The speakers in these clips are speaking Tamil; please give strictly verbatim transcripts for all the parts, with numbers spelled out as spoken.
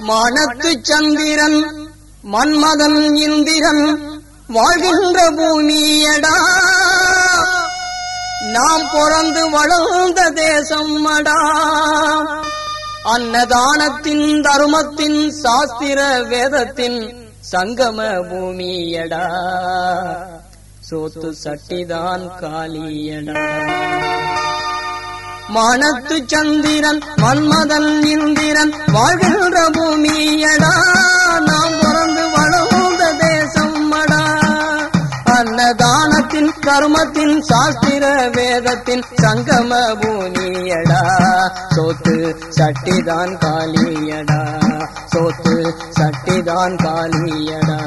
மானத்து சந்திரன் மன்மதன் இந்திரன் வாழ்கின்ற பூமியடா, நாம் பிறந்து வளர்ந்த தேசம் அடா. அன்னதானத்தின் தர்மத்தின் சாஸ்திர வேதத்தின் சங்கம பூமியடா, சோத்து சட்டிதான் காலியடா. மானத்து சந்திரன் மன்மதன் இந்திரன் வாழ்கின்ற பூமியடா, நாம் பிறந்து வளர்ந்த தேசம் அடா. அன்னதானத்தின் கர்மத்தின் சாஸ்திர வேதத்தின் சங்கம பூமியடா, சோத்து சட்டிதான் காலியடா, சோத்து சட்டிதான் காலியடா.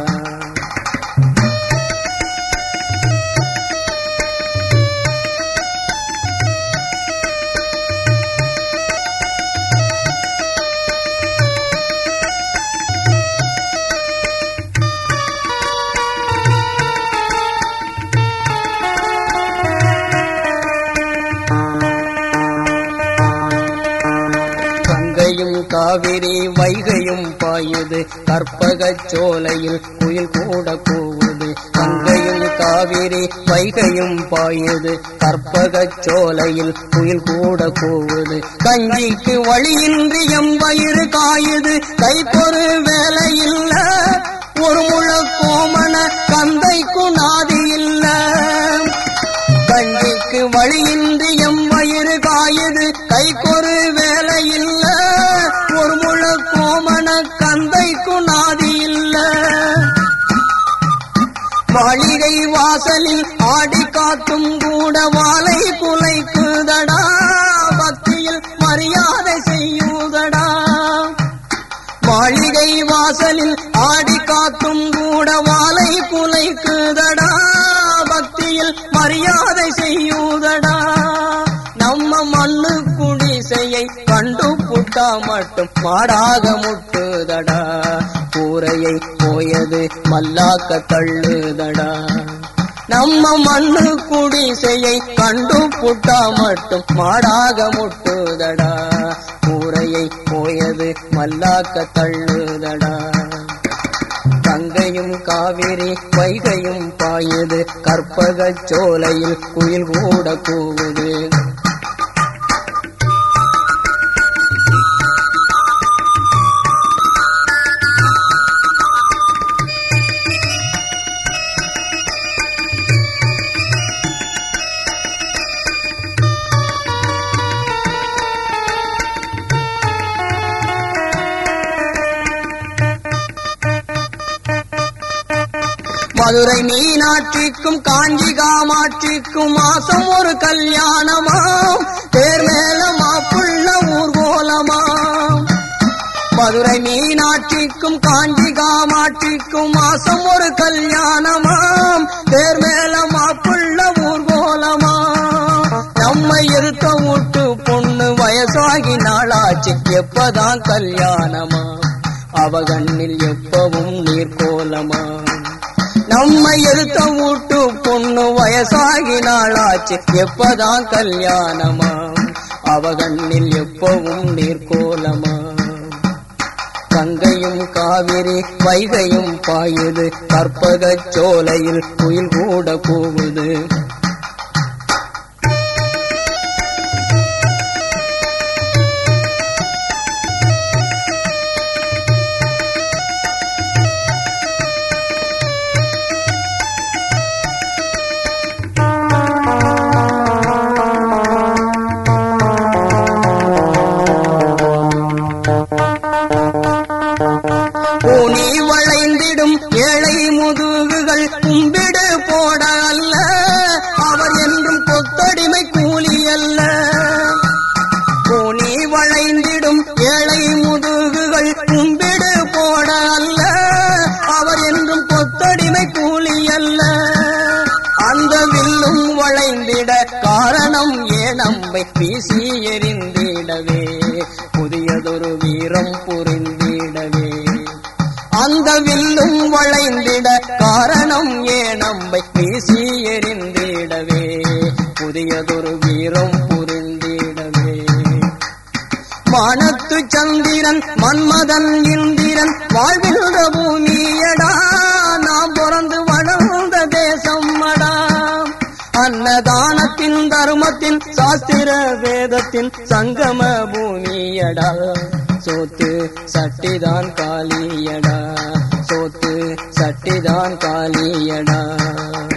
காவிரி வைகையும் பாயுது, கற்பகச் சோலையில் குயில் கூட கூவுது. கங்கையும் காவிரி வைகையும் பாயுது, கற்பகச் சோலையில் குயில் கூட கூவுது. கஞ்சிக்கு வழியின்றி எம் வயிறு காயுது, கைப்பொரு வேலை இல்ல, ஒரு முழ கோமன கந்தைக்கு நாதி இல்ல. கஞ்சிக்கு வழியின்றி எம் வயிறு காயுது, கைப்பொரு வேலை இல்ல, ஒரு முழ கோமன கந்தைக்கு நாதி இல்ல. மாளிகை வாசலில் ஆடி காத்தும் கூட வாளை குலைக்குதடா, பக்தியில் மரியாதை செய்யுதடா. மாளிகை வாசலில் ஆடி காத்தும் கூட வாளை குலைக்குதடா, பக்தியில் மரியாதை செய்யுதடா. நம்ம மண்ணு குடிசையை கண்டு புட்டா மட்டும் மாடாக முட்டுதடா, கூரையை போயது மல்லாக்க தள்ளுதடா. நம்ம மண்ணு குடிசையை கண்டு புட்டா மட்டும் மாடாக முட்டுதடா, கூரையை போயது மல்லாக்க தள்ளுதடா. கங்கையும் காவிரி வைகையும் பாயுது, கற்பகச் சோலையில் குயில் கூட கூவுது. மதுரை மீனாட்சிக்கும் காஞ்சி காமாட்சிக்கும் மாசம் ஒரு கல்யாணமாம், தேர் மேல மாப்புள்ள ஊர்கோலமாம். மதுரை மீனாட்சிக்கும் காஞ்சி காமாட்சிக்கும் மாசம் ஒரு கல்யாணமாம், தேர் மேல மாப்புள்ள ஊர்கோலமாம். நம்மை இருக்க விட்டு பொண்ணு வயசாகி நாளாச்சு, எப்பதான் கல்யாணமா, அவ கண்ணில் எப்பவும் நீர்கோலமா. நம்மை எடுத்த வீட்டு பொண்ணு வயசாகி நாளாச்சு, எப்பதான் கல்யாணமா, அவ கண்ணில் எப்பவும் நீர்கோலமா. கங்கையும் காவிரி வைகையும் பாயுது, கற்பகச் சோலையில் குயில் கூட கூவுது. பூனி வளைந்திடும் ஏழை முதுகுகள் கும்பிடு போட அல்ல, அவர் என்றும் கொத்தடிமை கூலி அல்ல. பூனி வளைந்திடும் ஏழை முதுகுகள் கும்பிடு போட அல்ல, அவர் என்றும் கொத்தடிமை கூலி அல்ல. அந்த வில்லும் வளைந்திட காரணம் ஏனம்பை வீசி எறிந்திடவே, புதியதொரு வீரம் புரிந்திடவே. அந்த வில்லும் வளைந்திட காரணம் ஏனம்பை வீசி எறிந்திடவே, புதியதொரு வீரம் புரிந்திடவே. வானத்து சந்திரன் மன்மதன் இந்திரன் வாழ்கின்ற பூமியடா நாம் பிறந்து வளர்ந்த தேசம் அடா அன்னதானத்தின் தர்மத்தின் சாஸ்திர வேதத்தின் சங்கம பூமியடா சோத்து சட்டிதான் காலியடா சோத்து சட்டிதான் காலியடா